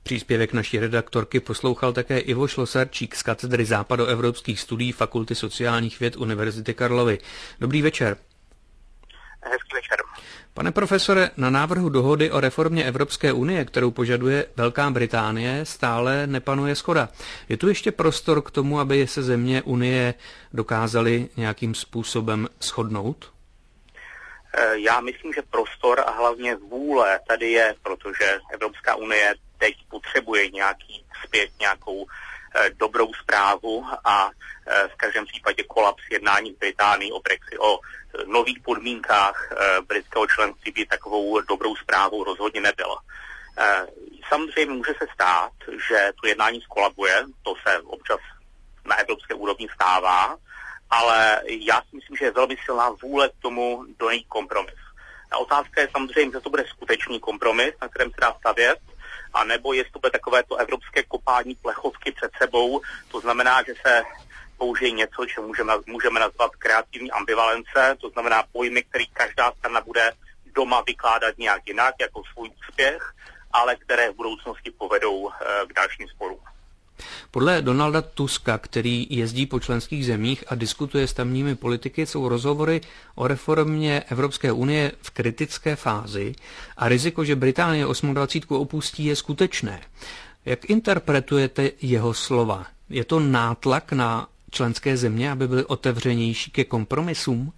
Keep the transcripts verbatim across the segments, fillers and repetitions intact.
Příspěvek naší redaktorky poslouchal také Ivo Šlosarčík z katedry západoevropských studií Fakulty sociálních věd Univerzity Karlovy. Dobrý večer. Hezký večer. Pane profesore, na návrhu dohody o reformě Evropské unie, kterou požaduje Velká Británie, stále nepanuje shoda. Je tu ještě prostor k tomu, aby se země Unie dokázaly nějakým způsobem shodnout? Já myslím, že prostor a hlavně vůle tady je, protože Evropská unie teď potřebuje nějaký zpět nějakou eh, dobrou zprávu a eh, v každém případě kolaps jednání v Británii o Brexit, o eh, nových podmínkách eh, britského členství by takovou dobrou zprávou rozhodně nebyla. Eh, samozřejmě může se stát, že to jednání skolabuje, to se občas na evropské úrovni stává, ale já si myslím, že je velmi silná vůle k tomu dojít kompromis. A otázka je samozřejmě, že to bude skutečný kompromis, na kterém se dá stavět, a nebo jestli to bude takovéto evropské kopání plechovky před sebou, to znamená, že se použije něco, co můžeme, můžeme nazvat kreativní ambivalence, to znamená pojmy, který každá strana bude doma vykládat nějak jinak, jako svůj úspěch, ale které v budoucnosti povedou k dalším sporům. Podle Donalda Tuska, který jezdí po členských zemích a diskutuje s tamními politiky, jsou rozhovory o reformě Evropské unie v kritické fázi a riziko, že Británie dvacítku osm opustí, je skutečné. Jak interpretujete jeho slova? Je to nátlak na členské země, aby byly otevřenější ke kompromisům?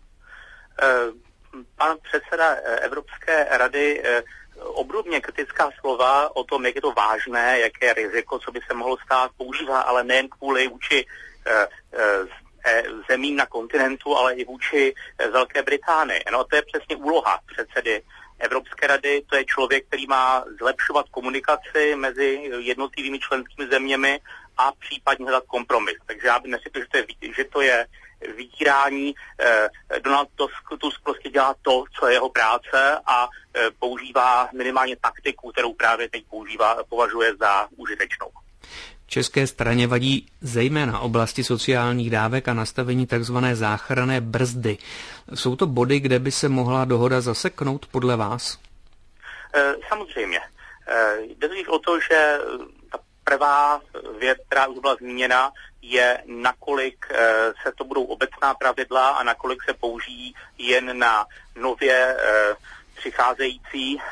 Pan předseda Evropské rady obdobně kritická slova o tom, jak je to vážné, jaké riziko, co by se mohlo stát, používá, ale nejen kvůli vůči e, e, zemím na kontinentu, ale i vůči e, Velké Británii. No, to je přesně úloha předsedy Evropské rady. To je člověk, který má zlepšovat komunikaci mezi jednotlivými členskými zeměmi a případně hledat kompromis. Takže já bych neřekl, že to je, že to je vydírání. Eh, Donald Tusk, Tusk prostě dělá to, co je jeho práce a eh, používá minimálně taktiku, kterou právě teď používá, považuje za užitečnou. České straně vadí zejména oblasti sociálních dávek a nastavení takzvané záchranné brzdy. Jsou to body, kde by se mohla dohoda zaseknout podle vás? Eh, samozřejmě. Eh, jde totiž o to, že ta prvá věc, která už byla zmíněna, je, nakolik e, se to budou obecná pravidla a nakolik se použijí jen na nově e, přicházející e,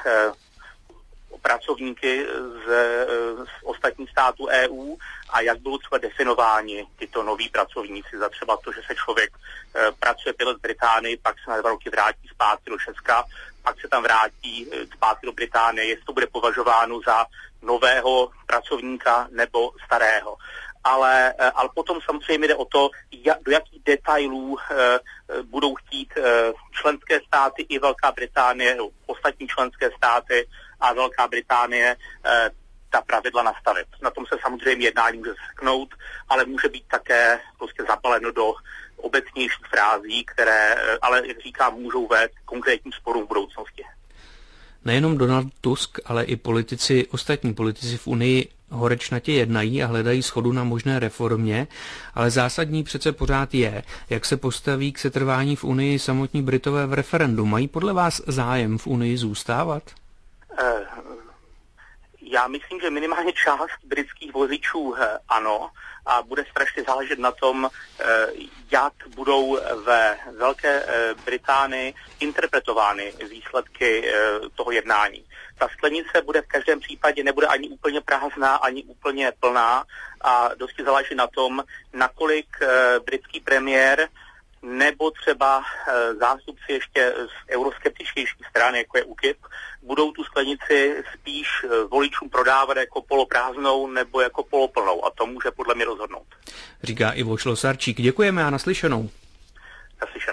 pracovníky z, e, z ostatních států E U a jak budou třeba definováni tyto noví pracovníci za třeba to, že se člověk e, pracuje pět let v Británii, pak se na dva roky vrátí zpátky do Česka, pak se tam vrátí e, zpátky do Británie, jestli to bude považováno za nového pracovníka nebo starého. Ale, ale potom samozřejmě jde o to, jak, do jakých detailů e, budou chtít e, členské státy i Velká Británie, no, ostatní členské státy a Velká Británie e, ta pravidla nastavit. Na tom se samozřejmě jednání může seknout, ale může být také prostě zapaleno do obecnějších frází, které, ale jak říkám, můžou vést konkrétním sporům v budoucnosti. Nejenom Donald Tusk, ale i politici, ostatní politici v Unii horečnatě jednají a hledají shodu na možné reformě, ale zásadní přece pořád je, jak se postaví k setrvání v Unii samotní Britové v referendu. Mají podle vás zájem v Unii zůstávat? Já myslím, že minimálně část britských voličů ano, a bude strašně záležet na tom, jak budou ve Velké Británii interpretovány výsledky toho jednání. Ta sklenice bude v každém případě, nebude ani úplně prázdná, ani úplně plná a dosti záleží na tom, nakolik britský premiér nebo třeba e, zástupci ještě z euroskeptičtějších stran, jako je U K I P, budou tu sklenici spíš e, voličům prodávat jako poloprázdnou nebo jako poloplnou a to může podle mě rozhodnout. Říká Ivo Šlosarčík. Děkujeme a naslyšenou. Naslyšenou.